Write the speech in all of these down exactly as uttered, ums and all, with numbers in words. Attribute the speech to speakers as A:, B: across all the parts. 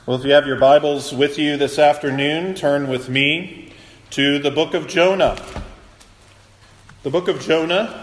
A: Well, if you have your Bibles with you this afternoon, turn with me to the book of Jonah. The book of Jonah,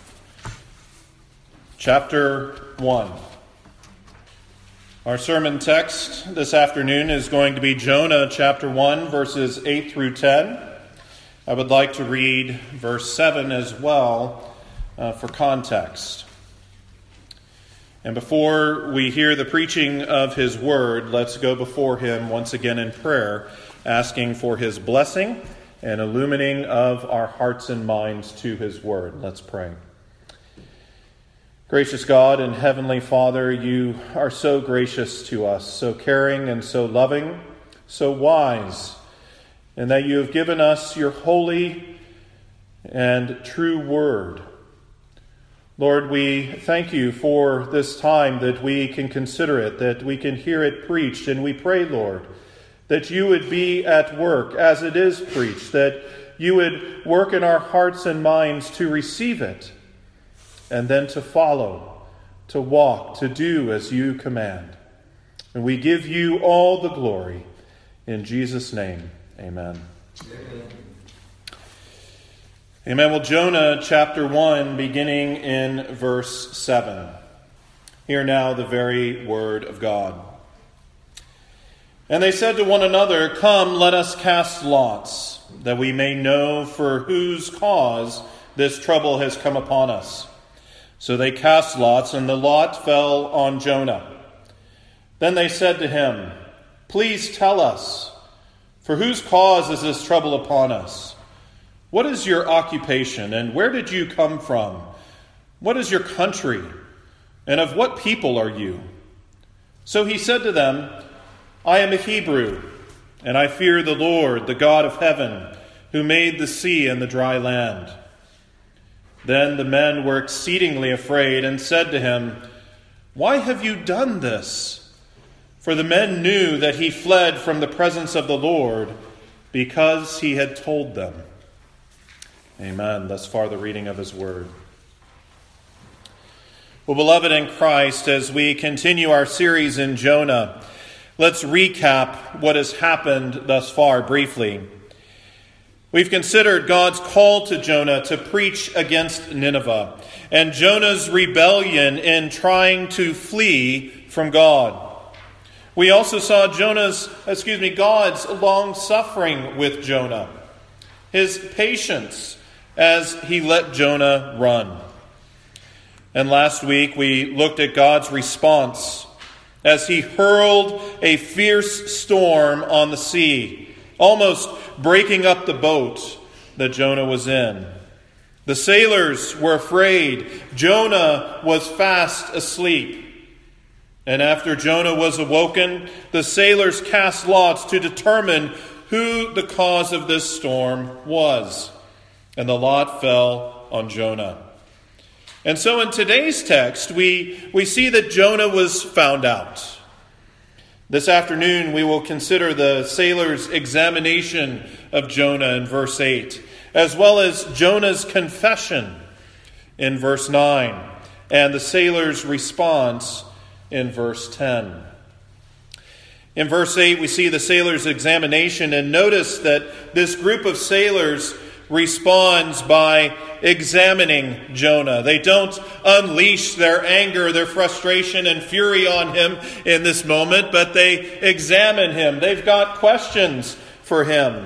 A: chapter one. Our sermon text this afternoon is going to be Jonah chapter one, verses eight through ten. I would like to read verse seven as well uh, for context. And before we hear the preaching of his word, let's go before him once again in prayer, asking for his blessing and illumining of our hearts and minds to his word. Let's pray. Gracious God and Heavenly Father, you are so gracious to us, so caring and so loving, so wise, and that you have given us your holy and true word. Lord, we thank you for this time that we can consider it, that we can hear it preached, and we pray, Lord, that you would be at work as it is preached, that you would work in our hearts and minds to receive it, and then to follow, to walk, to do as you command. And we give you all the glory. In Jesus' name, amen. Amen. Amen. Well, Jonah chapter one, beginning in verse seven. Hear now the very word of God. And they said to one another, "Come, let us cast lots, that we may know for whose cause this trouble has come upon us." So they cast lots, and the lot fell on Jonah. Then they said to him, "Please tell us, for whose cause is this trouble upon us? What is your occupation, and where did you come from? What is your country, and of what people are you?" So he said to them, "I am a Hebrew, and I fear the Lord, the God of heaven, who made the sea and the dry land." Then the men were exceedingly afraid and said to him, "Why have you done this?" For the men knew that he fled from the presence of the Lord because he had told them. Amen. Thus far the reading of his word. Well, beloved in Christ, as we continue our series in Jonah, let's recap what has happened thus far briefly. We've considered God's call to Jonah to preach against Nineveh and Jonah's rebellion in trying to flee from God. We also saw Jonah's, excuse me, God's long suffering with Jonah, his patience as he let Jonah run. And last week we looked at God's response as he hurled a fierce storm on the sea, almost breaking up the boat that Jonah was in. The sailors were afraid. Jonah was fast asleep. And after Jonah was awoken, the sailors cast lots to determine who the cause of this storm was. And the lot fell on Jonah. And so in today's text, we, we see that Jonah was found out. This afternoon, we will consider the sailors' examination of Jonah in verse eight, as well as Jonah's confession in verse nine, and the sailors' response in verse ten. In verse eight, we see the sailors' examination, and notice that this group of sailors responds by examining Jonah. They don't unleash their anger, their frustration and fury on him in this moment, but they examine him. They've got questions for him.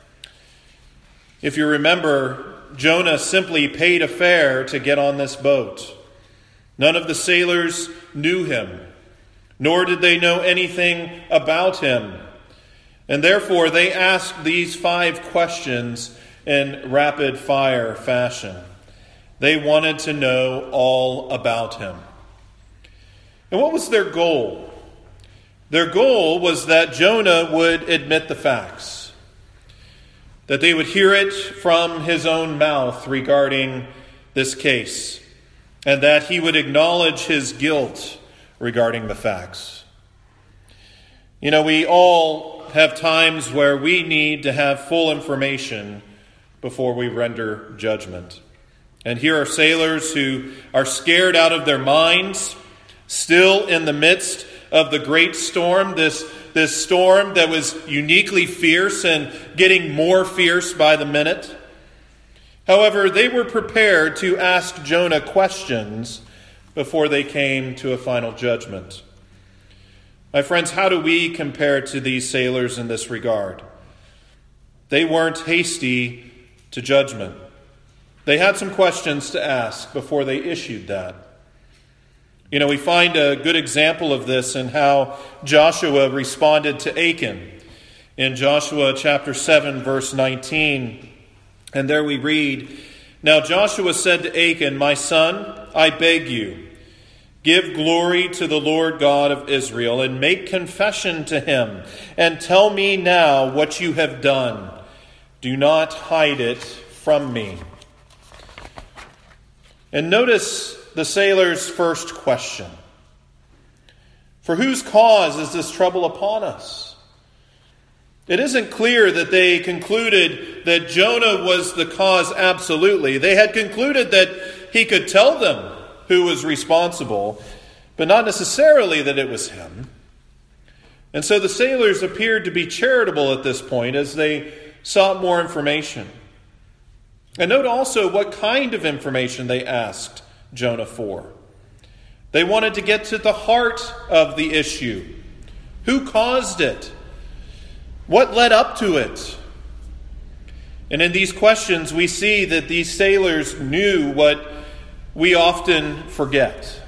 A: If you remember, Jonah simply paid a fare to get on this boat. None of the sailors knew him, nor did they know anything about him. And therefore, they asked these five questions in rapid-fire fashion. They wanted to know all about him. And what was their goal? Their goal was that Jonah would admit the facts, that they would hear it from his own mouth regarding this case, and that he would acknowledge his guilt regarding the facts. You know, we all have times where we need to have full information before we render judgment. And here are sailors who are scared out of their minds, still in the midst of the great storm, this, this storm that was uniquely fierce and getting more fierce by the minute. However, they were prepared to ask Jonah questions before they came to a final judgment. My friends, how do we compare to these sailors in this regard? They weren't hasty to judgment. They had some questions to ask before they issued that. You know, we find a good example of this in how Joshua responded to Achan in Joshua chapter seven, verse nineteen. And there we read, "Now Joshua said to Achan, 'My son, I beg you, give glory to the Lord God of Israel and make confession to him, and tell me now what you have done. Do not hide it from me.'" And notice the sailor's first question. For whose cause is this trouble upon us? It isn't clear that they concluded that Jonah was the cause absolutely. They had concluded that he could tell them who was responsible, but not necessarily that it was him. And so the sailors appeared to be charitable at this point as they sought more information. And note also what kind of information they asked Jonah for. They wanted to get to the heart of the issue. Who caused it? What led up to it? And in these questions, we see that these sailors knew what we often forget.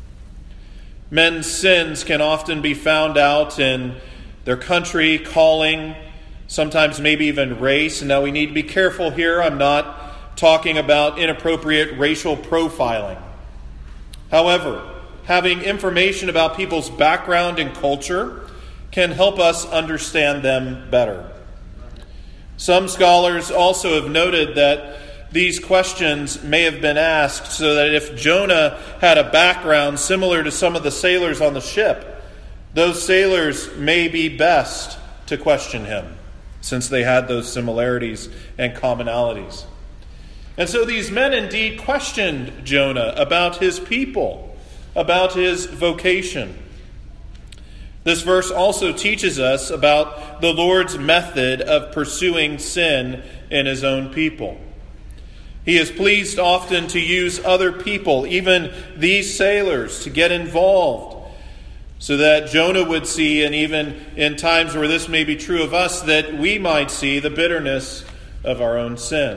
A: Men's sins can often be found out in their country, calling, sometimes maybe even race. And now we need to be careful here. I'm not talking about inappropriate racial profiling. However, having information about people's background and culture can help us understand them better. Some scholars also have noted that these questions may have been asked so that if Jonah had a background similar to some of the sailors on the ship, those sailors may be best to question him, since they had those similarities and commonalities. And so these men indeed questioned Jonah about his people, about his vocation. This verse also teaches us about the Lord's method of pursuing sin in his own people. He is pleased often to use other people, even these sailors, to get involved, so that Jonah would see, and even in times where this may be true of us, that we might see the bitterness of our own sin.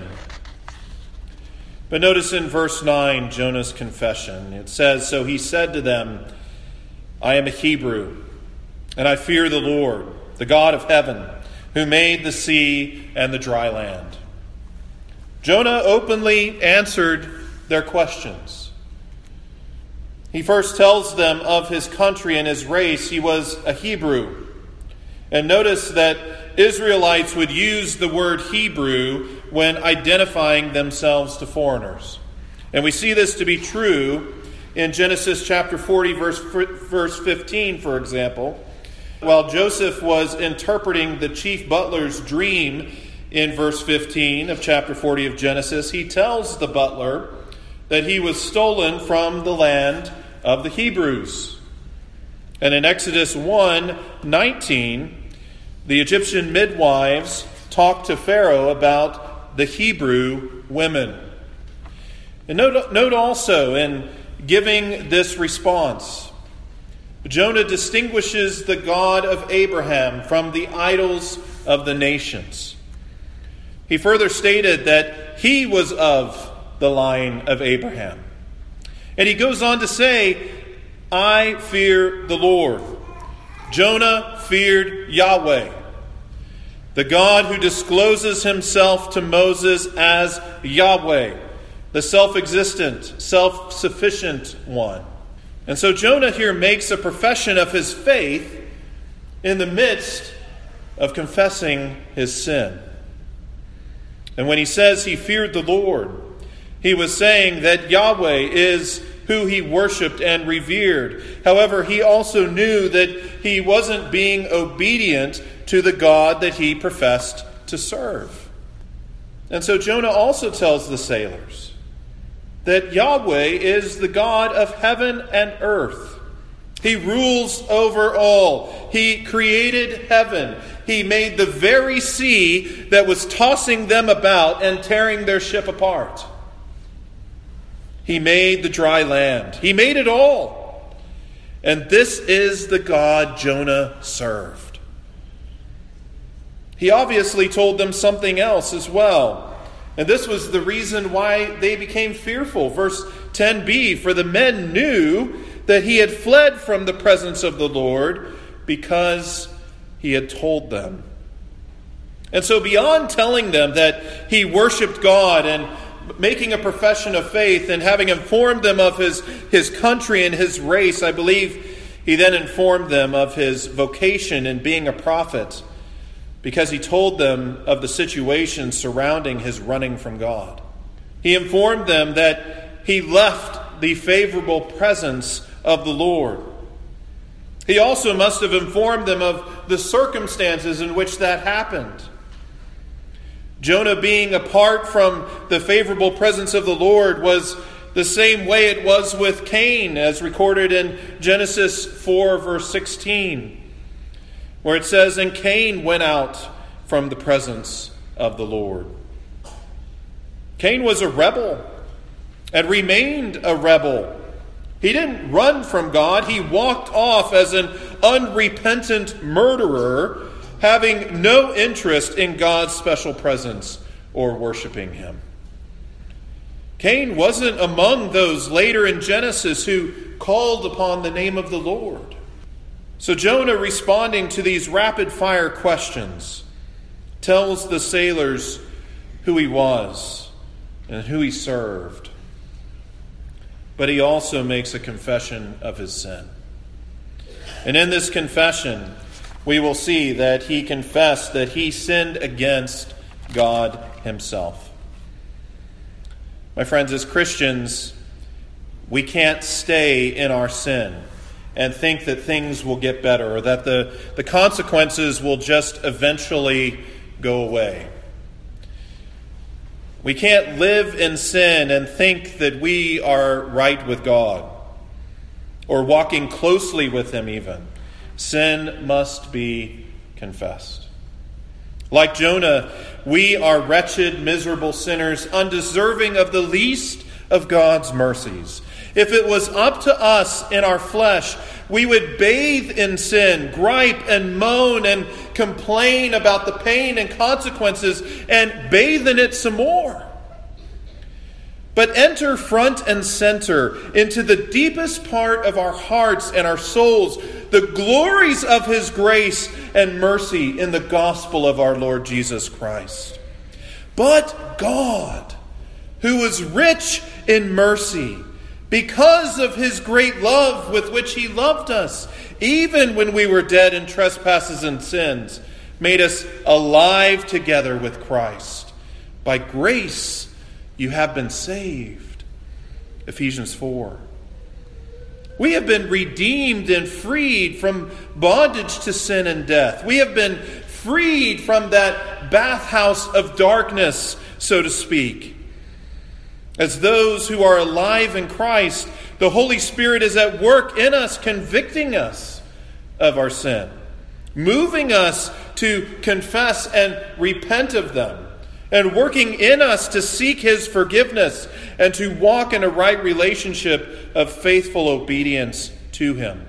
A: But notice in verse nine, Jonah's confession. It says, "So he said to them, 'I am a Hebrew, and I fear the Lord, the God of heaven, who made the sea and the dry land.'" Jonah openly answered their questions. He first tells them of his country and his race. He was a Hebrew. And notice that Israelites would use the word Hebrew when identifying themselves to foreigners. And we see this to be true in Genesis chapter forty, verse, verse fifteen, for example. While Joseph was interpreting the chief butler's dream in verse fifteen of chapter forty of Genesis, he tells the butler that he was stolen from the land of the Hebrews. And in Exodus one nineteen, the Egyptian midwives talked to Pharaoh about the Hebrew women. And note, note also in giving this response, Jonah distinguishes the God of Abraham from the idols of the nations. He further stated that he was of the line of Abraham. And he goes on to say, "I fear the Lord." Jonah feared Yahweh, the God who discloses himself to Moses as Yahweh, the self-existent, self-sufficient one. And so Jonah here makes a profession of his faith in the midst of confessing his sin. And when he says he feared the Lord, he was saying that Yahweh is who he worshipped and revered. However, he also knew that he wasn't being obedient to the God that he professed to serve. And so Jonah also tells the sailors that Yahweh is the God of heaven and earth. He rules over all. He created heaven. He made the very sea that was tossing them about and tearing their ship apart. He made the dry land. He made it all. And this is the God Jonah served. He obviously told them something else as well. And this was the reason why they became fearful. Verse ten b, for the men knew that he had fled from the presence of the Lord because he had told them. And so beyond telling them that he worshiped God and making a profession of faith and having informed them of his, his country and his race, I believe he then informed them of his vocation in being a prophet, because he told them of the situation surrounding his running from God. He informed them that he left the favorable presence of the Lord. He also must have informed them of the circumstances in which that happened. Jonah being apart from the favorable presence of the Lord was the same way it was with Cain, as recorded in Genesis four, verse sixteen, where it says, and Cain went out from the presence of the Lord. Cain was a rebel and remained a rebel. He didn't run from God. He walked off as an unrepentant murderer, having no interest in God's special presence or worshiping him. Cain wasn't among those later in Genesis who called upon the name of the Lord. So Jonah, responding to these rapid-fire questions, tells the sailors who he was and who he served. But he also makes a confession of his sin. And in this confession, we will see that he confessed that he sinned against God himself. My friends, as Christians, we can't stay in our sin and think that things will get better or that the, the consequences will just eventually go away. We can't live in sin and think that we are right with God or walking closely with him even. Sin must be confessed. Like Jonah, we are wretched, miserable sinners, undeserving of the least of God's mercies. If it was up to us in our flesh, we would bathe in sin, gripe and moan and complain about the pain and consequences and bathe in it some more. But enter front and center into the deepest part of our hearts and our souls, the glories of his grace and mercy in the gospel of our Lord Jesus Christ. But God, who was rich in mercy, because of his great love with which he loved us, even when we were dead in trespasses and sins, made us alive together with Christ. By grace you have been saved. Ephesians four. We have been redeemed and freed from bondage to sin and death. We have been freed from that bathhouse of darkness, so to speak. As those who are alive in Christ, the Holy Spirit is at work in us, convicting us of our sin, moving us to confess and repent of them, and working in us to seek his forgiveness and to walk in a right relationship of faithful obedience to him.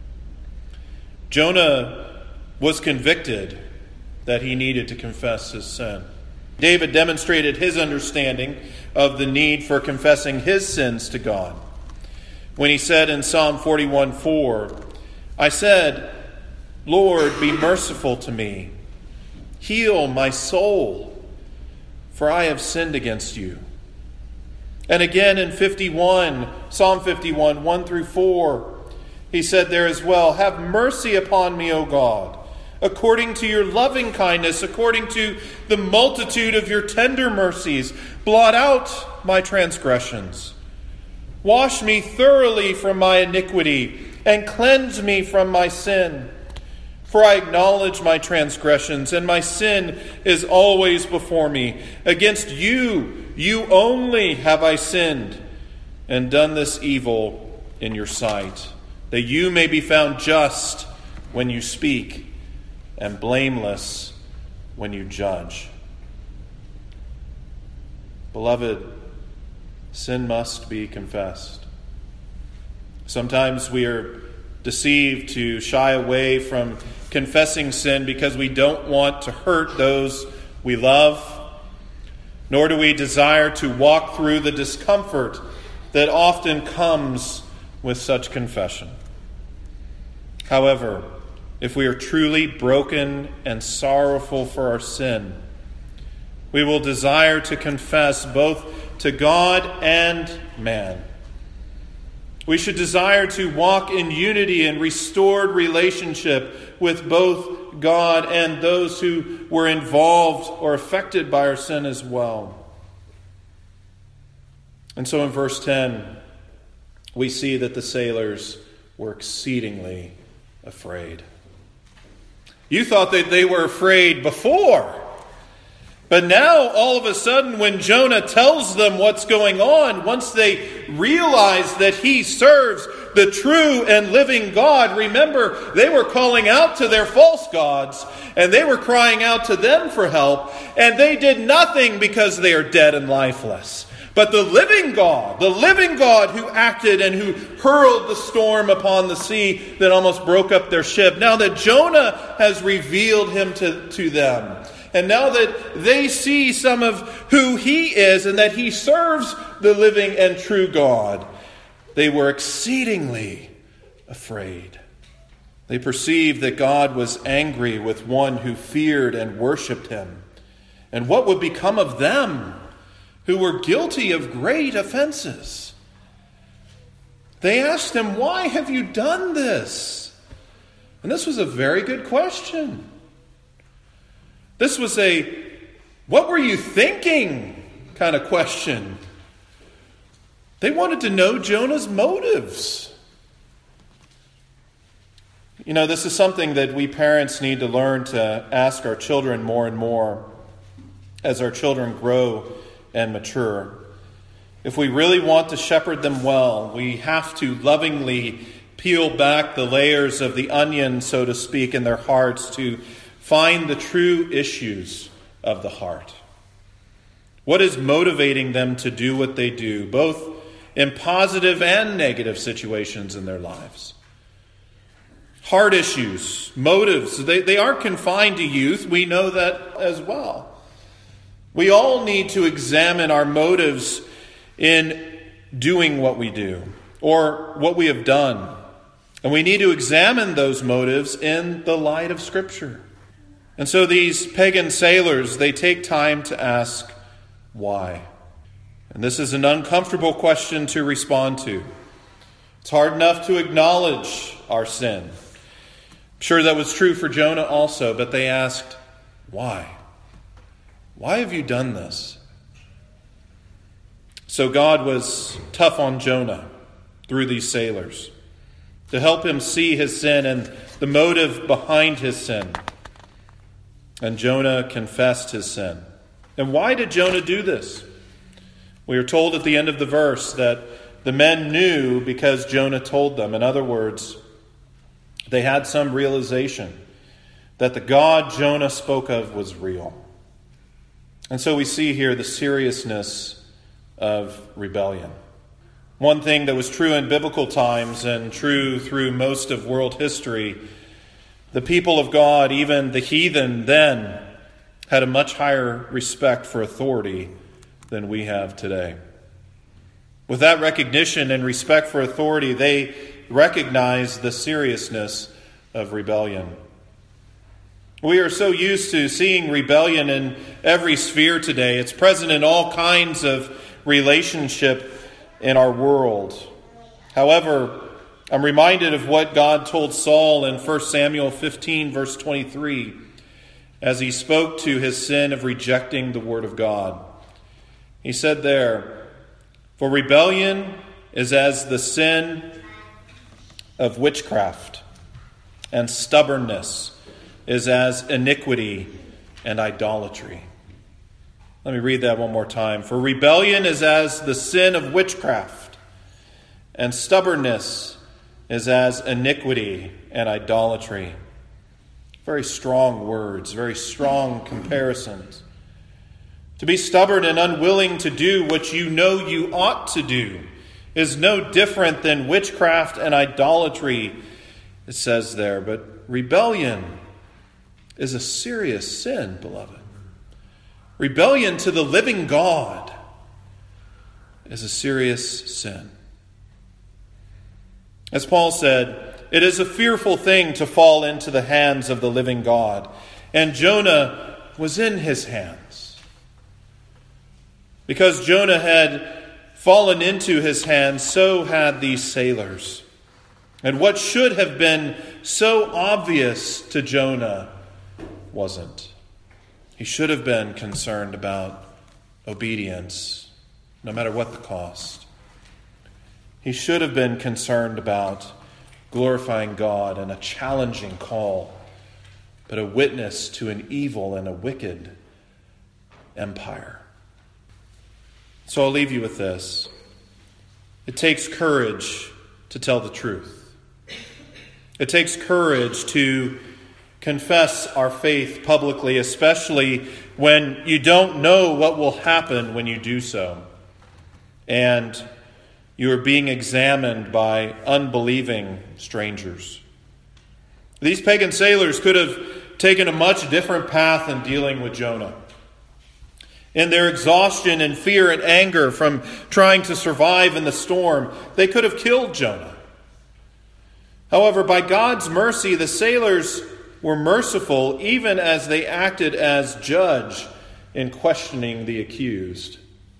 A: Jonah was convicted that he needed to confess his sin. David demonstrated his understanding of the need for confessing his sins to God when he said in Psalm forty-one four, I said, Lord, be merciful to me. Heal my soul, for I have sinned against you. And again in fifty-one, Psalm fifty-one, one through four, he said there as well, have mercy upon me, O God, according to your loving kindness, according to the multitude of your tender mercies, blot out my transgressions. Wash me thoroughly from my iniquity and cleanse me from my sin. For I acknowledge my transgressions, and my sin is always before me. Against you, you only have I sinned, and done this evil in your sight, that you may be found just when you speak and blameless when you judge. Beloved, sin must be confessed. Sometimes we are deceived to shy away from confessing sin because we don't want to hurt those we love, nor do we desire to walk through the discomfort that often comes with such confession. However, if we are truly broken and sorrowful for our sin, we will desire to confess both to God and man. We should desire to walk in unity and restored relationship with both God and those who were involved or affected by our sin as well. And so in verse ten, we see that the sailors were exceedingly afraid. You thought that they were afraid before. But now, all of a sudden, when Jonah tells them what's going on, once they realize that he serves the true and living God, remember, they were calling out to their false gods, and they were crying out to them for help, and they did nothing because they are dead and lifeless. But the living God, the living God who acted and who hurled the storm upon the sea that almost broke up their ship, now that Jonah has revealed him to, to them, and now that they see some of who he is and that he serves the living and true God, they were exceedingly afraid. They perceived that God was angry with one who feared and worshipped him. And what would become of them who were guilty of great offenses? They asked him, "Why have you done this?" And this was a very good question. This was a, "what were you thinking?" kind of question. They wanted to know Jonah's motives. You know, this is something that we parents need to learn to ask our children more and more as our children grow and mature. If we really want to shepherd them well, we have to lovingly peel back the layers of the onion, so to speak, in their hearts to find the true issues of the heart. What is motivating them to do what they do, both in positive and negative situations in their lives? Heart issues, motives, they, they aren't confined to youth. We know that as well. We all need to examine our motives in doing what we do or what we have done. And we need to examine those motives in the light of Scripture. And so these pagan sailors, they take time to ask why. And this is an uncomfortable question to respond to. It's hard enough to acknowledge our sin. I'm sure that was true for Jonah also, but they asked, why? Why have you done this? So God was tough on Jonah through these sailors to help him see his sin and the motive behind his sin. And Jonah confessed his sin. And why did Jonah do this? We are told at the end of the verse that the men knew because Jonah told them. In other words, they had some realization that the God Jonah spoke of was real. And so we see here the seriousness of rebellion. One thing that was true in biblical times and true through most of world history, the people of God, even the heathen then, had a much higher respect for authority than we have today. With that recognition and respect for authority, they recognized the seriousness of rebellion. We are so used to seeing rebellion in every sphere today. It's present in all kinds of relationship in our world. However, I'm reminded of what God told Saul in First Samuel fifteen, verse twenty-three, as he spoke to his sin of rejecting the word of God. He said there, "For rebellion is as the sin of witchcraft, and stubbornness is as iniquity and idolatry." Let me read that one more time. "For rebellion is as the sin of witchcraft, and stubbornness is as iniquity and idolatry. Very strong words, very strong comparisons. To be stubborn and unwilling to do what you know you ought to do is no different than witchcraft and idolatry, it says there. But rebellion is a serious sin, beloved. Rebellion to the living God is a serious sin. As Paul said, it is a fearful thing to fall into the hands of the living God. And Jonah was in his hands. Because Jonah had fallen into his hands, so had these sailors. And what should have been so obvious to Jonah wasn't. He should have been concerned about obedience, no matter what the cost. He should have been concerned about glorifying God and a challenging call, but a witness to an evil and a wicked empire. So I'll leave you with this. It takes courage to tell the truth. It takes courage to confess our faith publicly, especially when you don't know what will happen when you do so. And you are being examined by unbelieving strangers. These pagan sailors could have taken a much different path in dealing with Jonah. In their exhaustion and fear and anger from trying to survive in the storm, they could have killed Jonah. However, by God's mercy, the sailors were merciful even as they acted as judge in questioning the accused.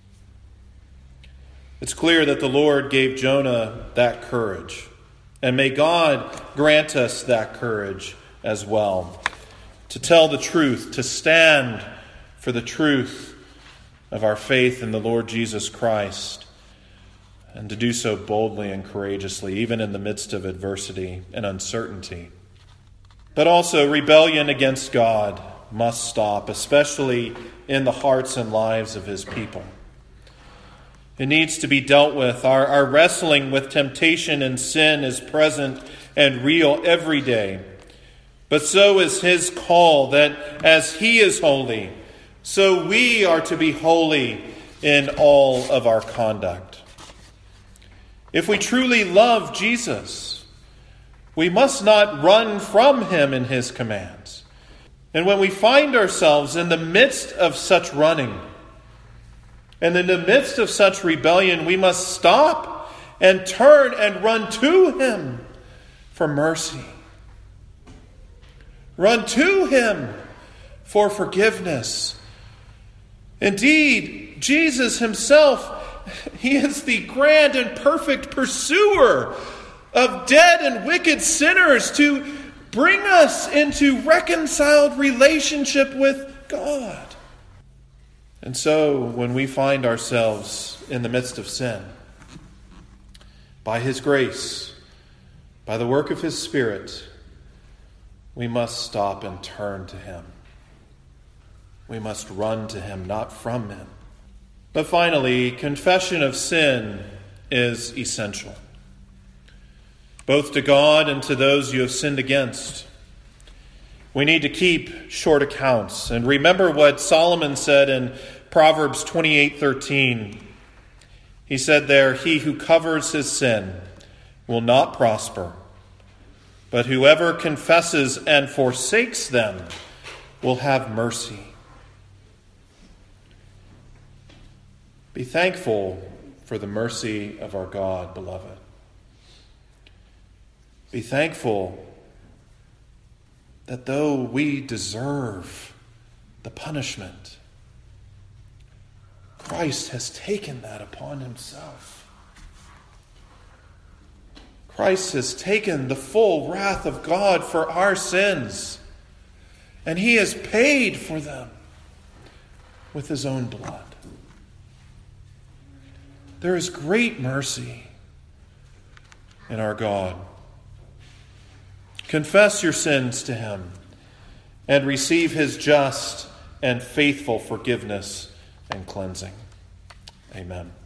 A: It's clear that the Lord gave Jonah that courage. And may God grant us that courage as well. To tell the truth, to stand for the truth of our faith in the Lord Jesus Christ. And to do so boldly and courageously, even in the midst of adversity and uncertainty. But also, rebellion against God must stop, especially in the hearts and lives of his people. It needs to be dealt with. Our, our wrestling with temptation and sin is present and real every day. But so is his call that as he is holy, so we are to be holy in all of our conduct. If we truly love Jesus, we must not run from him in his commands. And when we find ourselves in the midst of such running, and in the midst of such rebellion, we must stop and turn and run to him for mercy. Run to him for forgiveness. Indeed, Jesus himself, he is the grand and perfect pursuer of dead and wicked sinners to bring us into reconciled relationship with God. And so, when we find ourselves in the midst of sin, by his grace, by the work of his Spirit, we must stop and turn to him. We must run to him, not from him. But finally, confession of sin is essential, both to God and to those you have sinned against. We need to keep short accounts and remember what Solomon said in Proverbs twenty-eight thirteen. He said there, "He who covers his sin will not prosper, but whoever confesses and forsakes them will have mercy." Be thankful for the mercy of our God, beloved. Be thankful that though we deserve the punishment, Christ has taken that upon himself. Christ has taken the full wrath of God for our sins, and he has paid for them with his own blood. There is great mercy in our God. Confess your sins to him and receive his just and faithful forgiveness and cleansing. Amen.